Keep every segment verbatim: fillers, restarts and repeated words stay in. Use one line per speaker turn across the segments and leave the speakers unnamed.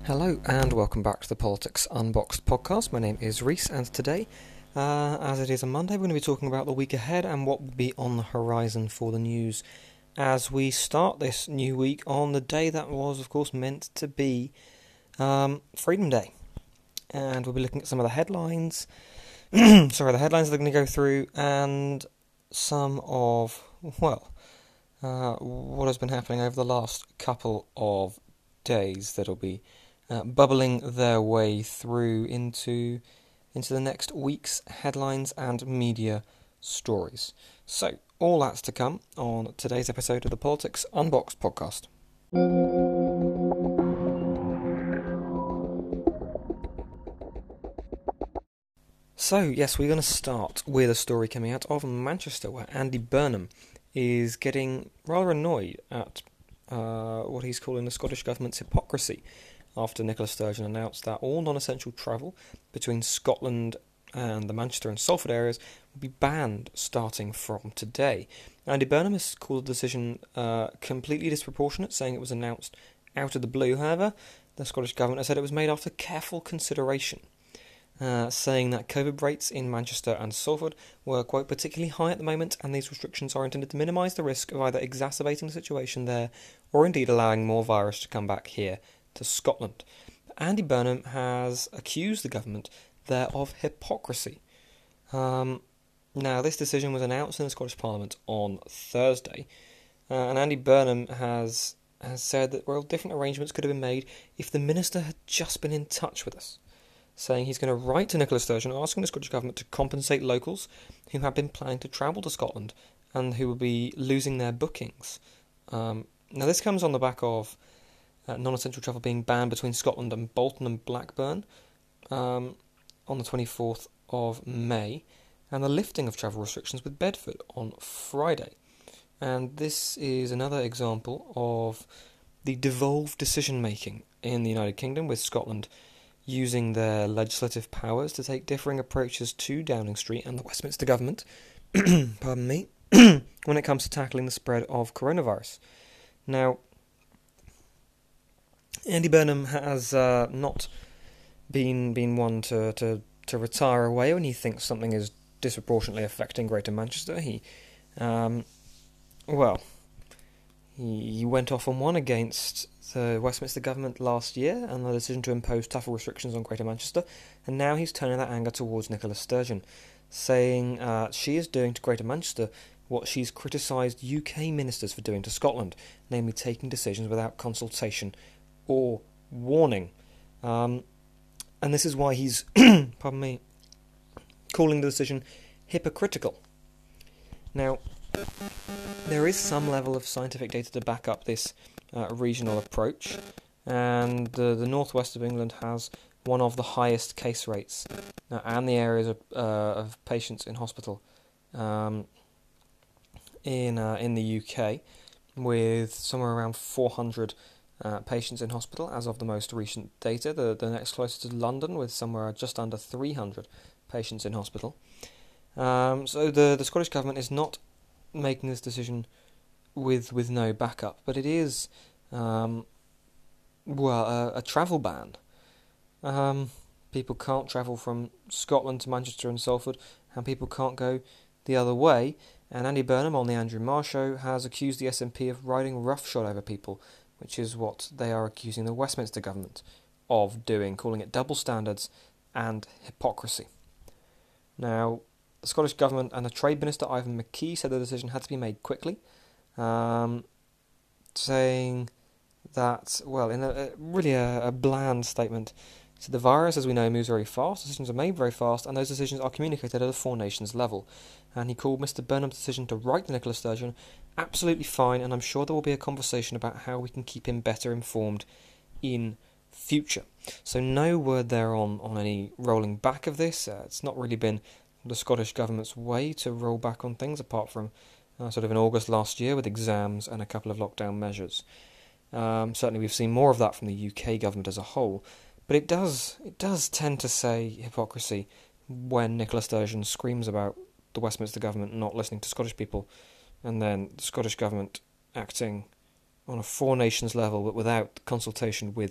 Hello and welcome back to the Politics Unboxed podcast. My name is Reese, and today, uh, as it is a Monday, we're going to be talking about the week ahead and what will be on the horizon for the news as we start this new week on the day that was, of course, meant to be um, Freedom Day. And we'll be looking at some of the headlines, sorry, the headlines that are going to go through, and some of, well, uh, what has been happening over the last couple of days that'll be Uh, bubbling their way through into into the next week's headlines and media stories. So, all that's to come on today's episode of the Politics Unboxed podcast. So, yes, we're going to start with a story coming out of Manchester, where Andy Burnham is getting rather annoyed at uh, what he's calling the Scottish Government's hypocrisy, after Nicola Sturgeon announced that all non-essential travel between Scotland and the Manchester and Salford areas will be banned starting from today. Andy Burnham has called the decision uh, completely disproportionate, saying it was announced out of the blue. However, the Scottish Government has said it was made after careful consideration, uh, saying that COVID rates in Manchester and Salford were, quote, particularly high at the moment, and these restrictions are intended to minimise the risk of either exacerbating the situation there or indeed allowing more virus to come back here to Scotland. Andy Burnham has accused the government there of hypocrisy. Um, now, this decision was announced in the Scottish Parliament on Thursday, uh, and Andy Burnham has has said that well, different arrangements could have been made if the minister had just been in touch with us, saying he's going to write to Nicola Sturgeon asking the Scottish Government to compensate locals who have been planning to travel to Scotland and who will be losing their bookings. Um, now, this comes on the back of Uh, non-essential travel being banned between Scotland and Bolton and Blackburn um, on the twenty-fourth of May, and the lifting of travel restrictions with Bedford on Friday. And this is another example of the devolved decision-making in the United Kingdom, with Scotland using their legislative powers to take differing approaches to Downing Street and the Westminster government, pardon me, when it comes to tackling the spread of coronavirus. Now, Andy Burnham has uh, not been been one to, to, to retire away when he thinks something is disproportionately affecting Greater Manchester. He, um, well, he, he went off on one against the Westminster government last year and the decision to impose tougher restrictions on Greater Manchester, and now he's turning that anger towards Nicola Sturgeon, saying uh, she is doing to Greater Manchester what she's criticised U K ministers for doing to Scotland, namely taking decisions without consultation or warning. Um, and this is why he's, pardon me, calling the decision hypocritical. Now, there is some level of scientific data to back up this uh, regional approach, and uh, the northwest of England has one of the highest case rates uh, and the areas of, uh, of patients in hospital um, in uh, in the U K, with somewhere around four hundred Uh, patients in hospital as of the most recent data. The, the next closest is London, with somewhere just under three hundred patients in hospital. Um, so the, the Scottish Government is not making this decision with with no backup, but it is, um, well, a, a travel ban. Um, people can't travel from Scotland to Manchester and Salford, and people can't go the other way. And Andy Burnham on the Andrew Marr Show has accused the S N P of riding roughshod over people, which is what they are accusing the Westminster government of doing, calling it double standards and hypocrisy. Now, the Scottish Government and the Trade Minister, Ivan McKee, said the decision had to be made quickly, um, saying that, well, in a, a really a, a bland statement, so the virus, as we know, moves very fast, decisions are made very fast, and those decisions are communicated at a Four Nations level. And he called Mister Burnham's decision to write to Nicola Sturgeon absolutely fine, and I'm sure there will be a conversation about how we can keep him better informed in future. So no word there on, on any rolling back of this. Uh, it's not really been the Scottish Government's way to roll back on things, apart from uh, sort of in August last year with exams and a couple of lockdown measures. Um, certainly we've seen more of that from the U K government as a whole. But it does it does tend to say hypocrisy when Nicola Sturgeon screams about the Westminster government not listening to Scottish people, and then the Scottish government acting on a Four Nations level but without consultation with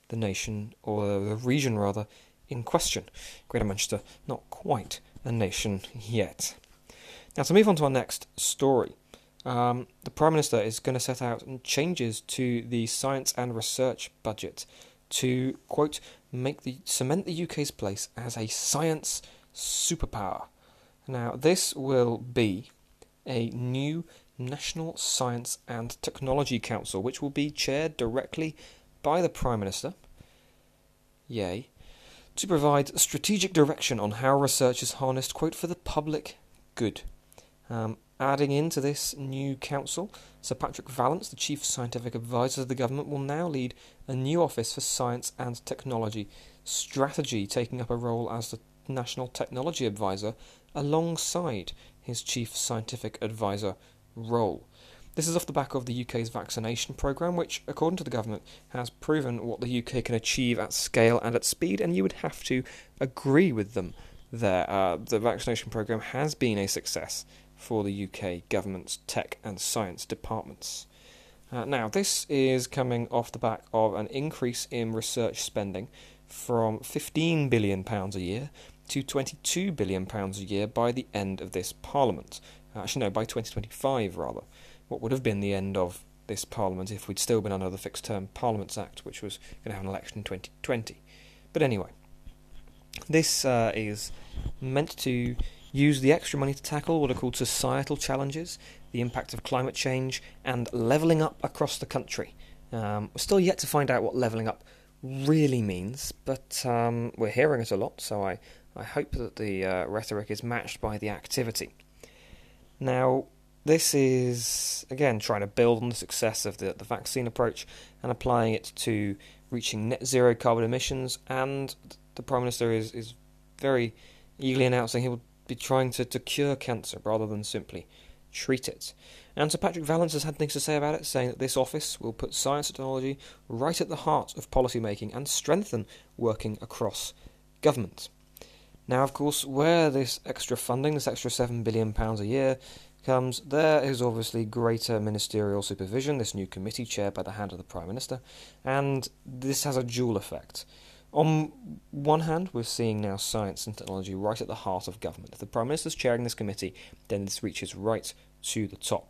the nation, or the region rather, in question. Greater Manchester, not quite a nation yet. Now, to move on to our next story, um, the Prime Minister is going to set out changes to the science and research budget to, quote, make the cement the U K's place as a science superpower. Now, this will be a new National Science and Technology Council, which will be chaired directly by the Prime Minister, yay, to provide strategic direction on how research is harnessed, quote, for the public good. Um, adding into this new council, Sir Patrick Vallance, the Chief Scientific Advisor of the government, will now lead a new office for science and technology strategy, taking up a role as the National Technology Advisor alongside his Chief Scientific Advisor role. This is off the back of the U K's vaccination programme, which, according to the government, has proven what the U K can achieve at scale and at speed, and you would have to agree with them there. Uh, the vaccination programme has been a success for the U K government's tech and science departments. Uh, now, this is coming off the back of an increase in research spending from fifteen billion pounds a year to twenty-two billion pounds a year by the end of this Parliament. Uh, actually, no, by twenty twenty-five, rather. What would have been the end of this Parliament if we'd still been under the Fixed Term Parliaments Act, which was going to have an election in twenty twenty. But anyway, this uh, is meant to use the extra money to tackle what are called societal challenges, the impact of climate change, and levelling up across the country. Um, we're still yet to find out what levelling up really means, but um, we're hearing it a lot, so I, I hope that the uh, rhetoric is matched by the activity. Now, this is, again, trying to build on the success of the, the vaccine approach and applying it to reaching net zero carbon emissions, and the Prime Minister is, is very eagerly announcing he will be trying to, to cure cancer rather than simply treat it. And Sir Patrick Vallance has had things to say about it, saying that this office will put science and technology right at the heart of policy making and strengthen working across government. Now, of course, where this extra funding, this extra seven billion pounds a year, comes, there is obviously greater ministerial supervision, this new committee chaired by the hand of the Prime Minister, and this has a dual effect. On one hand, we're seeing now science and technology right at the heart of government. If the Prime Minister's chairing this committee, then this reaches right to the top.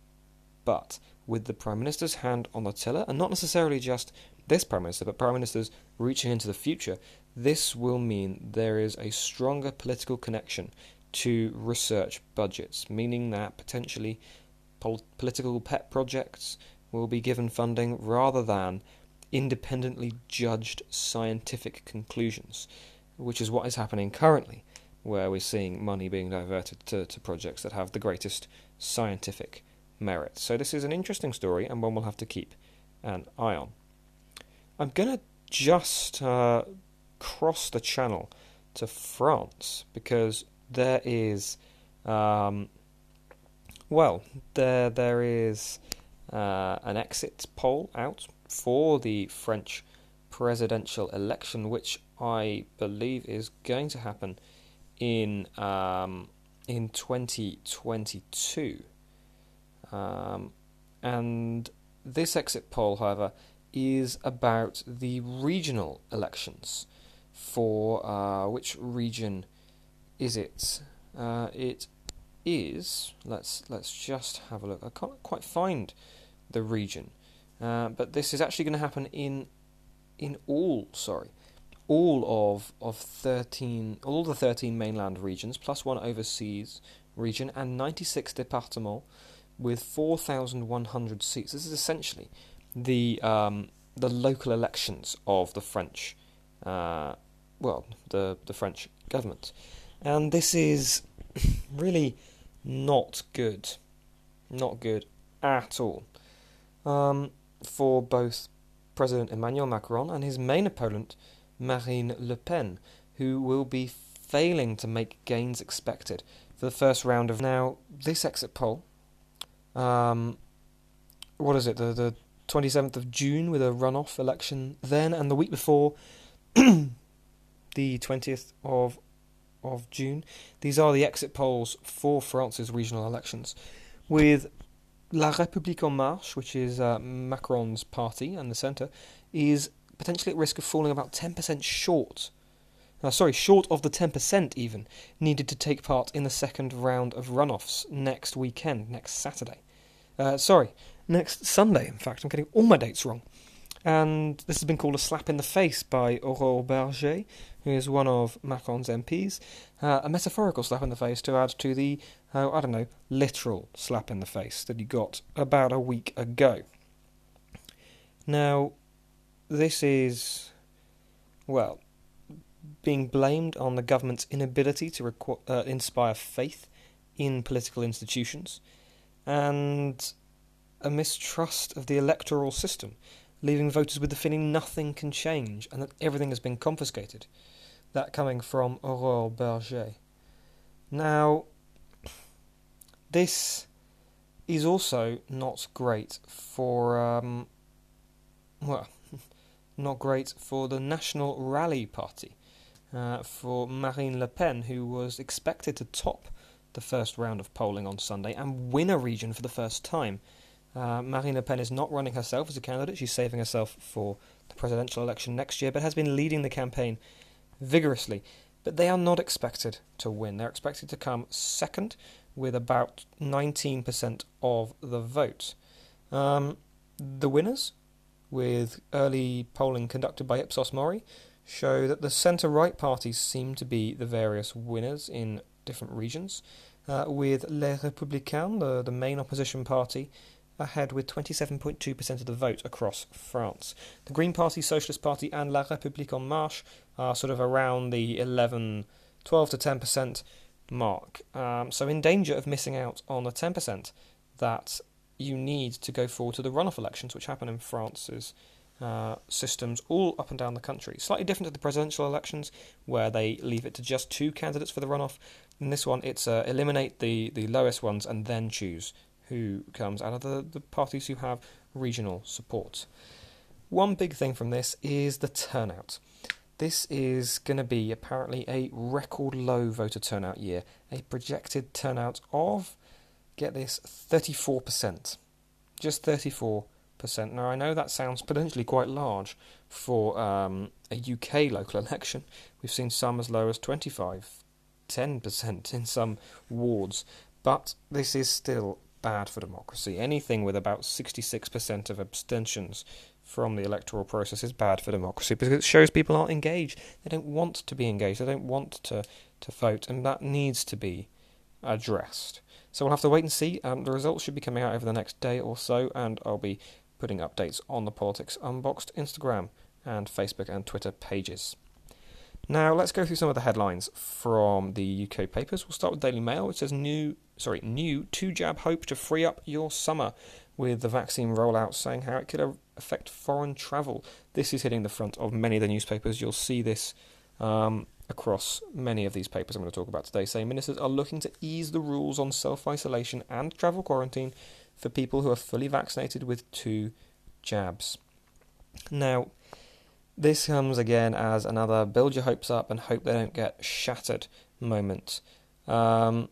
But with the Prime Minister's hand on the tiller, and not necessarily just this Prime Minister, but Prime Ministers reaching into the future, this will mean there is a stronger political connection to research budgets, meaning that potentially pol- political pet projects will be given funding rather than independently judged scientific conclusions, which is what is happening currently, where we're seeing money being diverted to, to projects that have the greatest scientific merit. So this is an interesting story and one we'll have to keep an eye on. I'm going to just uh, cross the channel to France because there is, um, well, there there is uh, an exit poll out for the French presidential election, which I believe is going to happen in um, in twenty twenty-two. Um, and this exit poll, however, is about the regional elections. For uh, which region is it? Uh, it is. Let's let's just have a look. I can't quite find the region. Uh, but this is actually going to happen in in all, sorry, all of of thirteen, all the thirteen mainland regions, plus one overseas region, and ninety-six départements with four thousand one hundred seats. This is essentially the um, the local elections of the French, uh, well, the the French government, and this is really not good, not good at all. Um, for both President Emmanuel Macron and his main opponent, Marine Le Pen, who will be failing to make gains expected for the first round of... Now, this exit poll, um, what is it, the, the twenty-seventh of June with a runoff election then, and the week before, the twentieth of of June. These are the exit polls for France's regional elections, with La République En Marche, which is uh, Macron's party and the centre, is potentially at risk of falling about ten percent short. Uh, sorry, short of the ten percent even, needed to take part in the second round of runoffs next weekend, next Saturday. Uh, sorry, next Sunday, in fact. I'm getting all my dates wrong. And this has been called a slap in the face by Aurore Berger, who is one of Macron's M Ps. Uh, a metaphorical slap in the face to add to the, uh, I don't know, literal slap in the face that he got about a week ago. Now, this is, well, being blamed on the government's inability to requ- uh, inspire faith in political institutions, and a mistrust of the electoral system, leaving voters with the feeling nothing can change and that everything has been confiscated. That coming from Aurore Berger. Now, this is also not great for, um, well, not great for the National Rally Party, uh, for Marine Le Pen, who was expected to top the first round of polling on Sunday and win a region for the first time. Uh, Marine Le Pen is not running herself as a candidate. She's saving herself for the presidential election next year, but has been leading the campaign vigorously. But they are not expected to win. They're expected to come second with about nineteen percent of the vote. Um, the winners, with early polling conducted by Ipsos Mori, show that the centre-right parties seem to be the various winners in different regions, uh, with Les Républicains, the, the main opposition party, ahead with twenty-seven point two percent of the vote across France. The Green Party, Socialist Party and La République En Marche are sort of around the eleven, twelve to ten percent mark. Um, so in danger of missing out on the ten percent that you need to go forward to the runoff elections, which happen in France's uh, systems all up and down the country. Slightly different to the presidential elections, where they leave it to just two candidates for the runoff. In this one, it's uh, eliminate the, the lowest ones and then choose who comes out of the, the parties who have regional support. One big thing from this is the turnout. This is going to be apparently a record low voter turnout year, a projected turnout of, get this, thirty-four percent. Just thirty-four percent. Now, I know that sounds potentially quite large for um, a U K local election. We've seen some as low as twenty-five, ten percent in some wards, but this is still bad for democracy. Anything with about sixty-six percent of abstentions from the electoral process is bad for democracy because it shows people aren't engaged. They don't want to be engaged. They don't want to, to vote, and that needs to be addressed. So we'll have to wait and see. Um, the results should be coming out over the next day or so, and I'll be putting updates on the Politics Unboxed Instagram and Facebook and Twitter pages. Now, let's go through some of the headlines from the U K papers. We'll start with Daily Mail, which says new, sorry, new two-jab hope to free up your summer, with the vaccine rollout saying how it could affect foreign travel. This is hitting the front of many of the newspapers. You'll see this um, across many of these papers I'm going to talk about today, saying ministers are looking to ease the rules on self-isolation and travel quarantine for people who are fully vaccinated with two jabs. Now, this comes again as another build your hopes up and hope they don't get shattered moment. Um,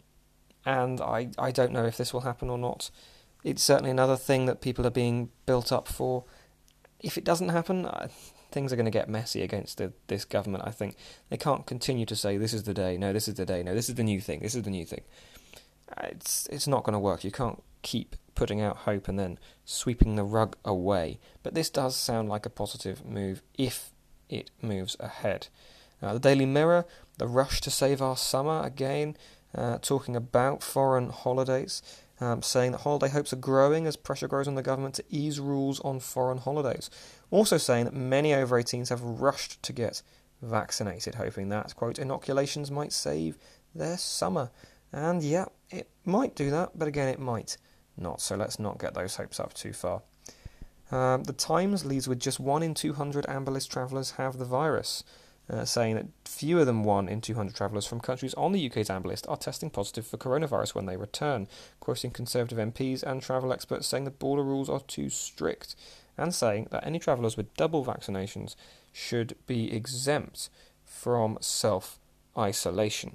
and I, I don't know if this will happen or not. It's certainly another thing that people are being built up for. If it doesn't happen, uh, things are going to get messy against the, this government, I think. They can't continue to say, this is the day, no, this is the day, no, this is the new thing, this is the new thing. Uh, it's, it's not going to work. You can't keep putting out hope and then sweeping the rug away. But this does sound like a positive move if it moves ahead. Uh, the Daily Mirror, the rush to save our summer, again, uh, talking about foreign holidays, um, saying that holiday hopes are growing as pressure grows on the government to ease rules on foreign holidays. Also saying that many over eighteens have rushed to get vaccinated, hoping that, quote, inoculations might save their summer. And yeah, it might do that, but again, it might not, so let's not get those hopes up too far. Um, the Times leads with just one in two hundred Amber List travellers have the virus, uh, saying that fewer than one in two hundred travellers from countries on the U K's Amber List are testing positive for coronavirus when they return, quoting Conservative M Ps and travel experts saying the border rules are too strict, and saying that any travellers with double vaccinations should be exempt from self-isolation.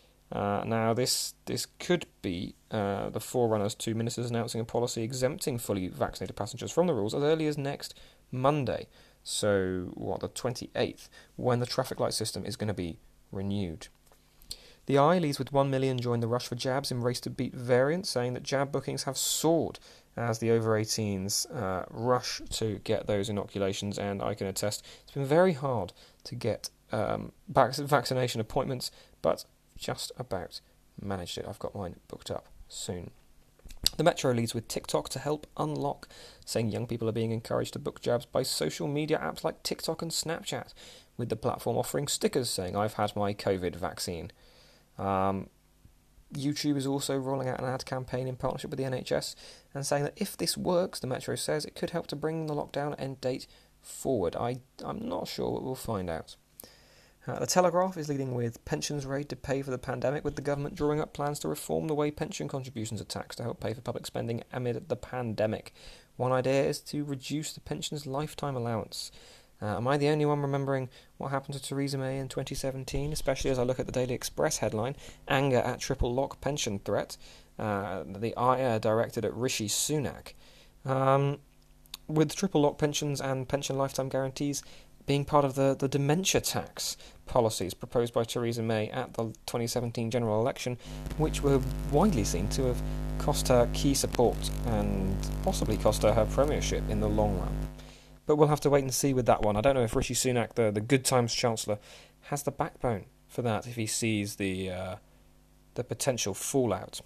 Uh, now, this this could be uh, the forerunners to ministers announcing a policy exempting fully vaccinated passengers from the rules as early as next Monday. so what, the twenty-eighth, when the traffic light system is going to be renewed. The Eye leads with one million join the rush for jabs in race to beat variants, saying that jab bookings have soared as the over eighteens uh, rush to get those inoculations, and I can attest it's been very hard to get um, vac- vaccination appointments, but just about managed it. I've got mine booked up soon. The Metro leads with TikTok to help unlock, saying young people are being encouraged to book jabs by social media apps like TikTok and Snapchat, with the platform offering stickers saying, "I've had my COVID vaccine." Um, YouTube is also rolling out an ad campaign in partnership with the N H S and saying that if this works, the Metro says, it could help to bring the lockdown end date forward. I, I'm not sure, but we'll find out. Uh, the Telegraph is leading with pensions raid to pay for the pandemic, with the government drawing up plans to reform the way pension contributions are taxed to help pay for public spending amid the pandemic. One idea is to reduce the pension's lifetime allowance. Uh, am I the only one remembering what happened to Theresa May in twenty seventeen, especially as I look at the Daily Express headline, "Anger at Triple Lock Pension Threat," uh, the ire directed at Rishi Sunak. Um, with triple lock pensions and pension lifetime guarantees being part of the, the dementia tax policies proposed by Theresa May at the twenty seventeen general election, which were widely seen to have cost her key support and possibly cost her her premiership in the long run. But we'll have to wait and see with that one. I don't know if Rishi Sunak, the, the Good Times Chancellor, has the backbone for that if he sees the uh, the potential fallout.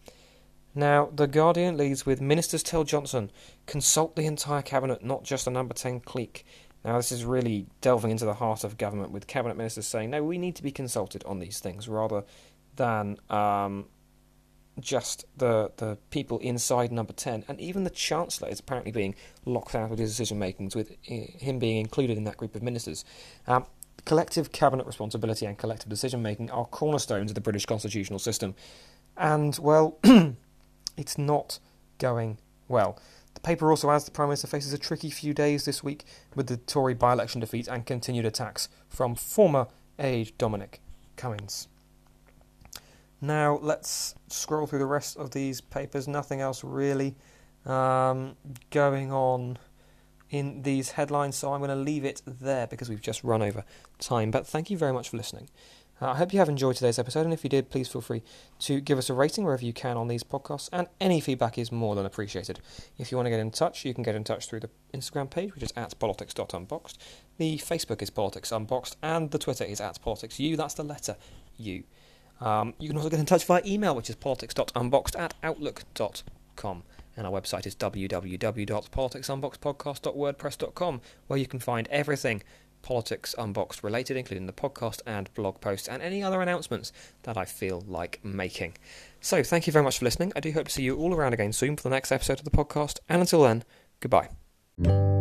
Now, The Guardian leads with ministers tell Johnson, consult the entire cabinet, not just a number ten clique. Now, this is really delving into the heart of government, with cabinet ministers saying, no, we need to be consulted on these things, rather than um, just the the people inside number ten. And even the Chancellor is apparently being locked out of his decision-makings, with him being included in that group of ministers. Um, collective cabinet responsibility and collective decision-making are cornerstones of the British constitutional system. And, well, it's not going well. The paper also adds the Prime Minister faces a tricky few days this week with the Tory by-election defeat and continued attacks from former aide Dominic Cummings. Now, let's scroll through the rest of these papers. Nothing else really um, going on in these headlines, so I'm going to leave it there because we've just run over time. But thank you very much for listening. Uh, I hope you have enjoyed today's episode, and if you did, please feel free to give us a rating wherever you can on these podcasts, and any feedback is more than appreciated. If you want to get in touch, you can get in touch through the Instagram page, which is at politics dot unboxed. The Facebook is Politics Unboxed, and the Twitter is at PoliticsU. That's the letter U. Um, you can also get in touch via email, which is politics dot unboxed at outlook dot com. And our website is w w w dot politics unboxed podcast dot wordpress dot com, where you can find everything Politics Unboxed related, including the podcast and blog posts and any other announcements that I feel like making. So, thank you very much for listening. I do hope to see you all around again soon for the next episode of the podcast. And until then, goodbye.